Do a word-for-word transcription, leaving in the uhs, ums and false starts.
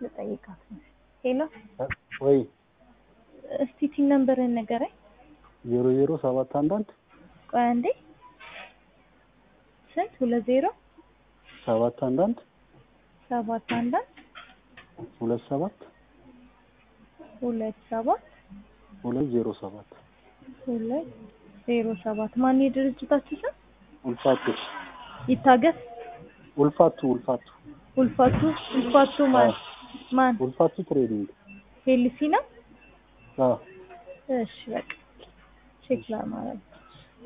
ልጠይቃት ነው ሄሎ ወይ እስቲ ቲን ነምበርን ንገረኝ ዜሮ ዜሮ ሰባት አንድ አንድ ቆይ አንዴ ስንት ሁለት ዜሮ ሰባት አንድ አንድ ሰባት አንድ አንድ ሁለት ሰባት ሁለት ሰባት ሁለት ዜሮ ሰባት ሁለት ዜሮ ሰባት ማን የድርጅታችሁ ስም ውልፋቱ ይታገስ ውልፋቱ ውልፋቱ ውልፋቱ ውልፋቱ ማን ማን ውልፋቱ ትሬዲንግ ሄልሲና አዎ እሺ በቃ ቼክ ላድርግ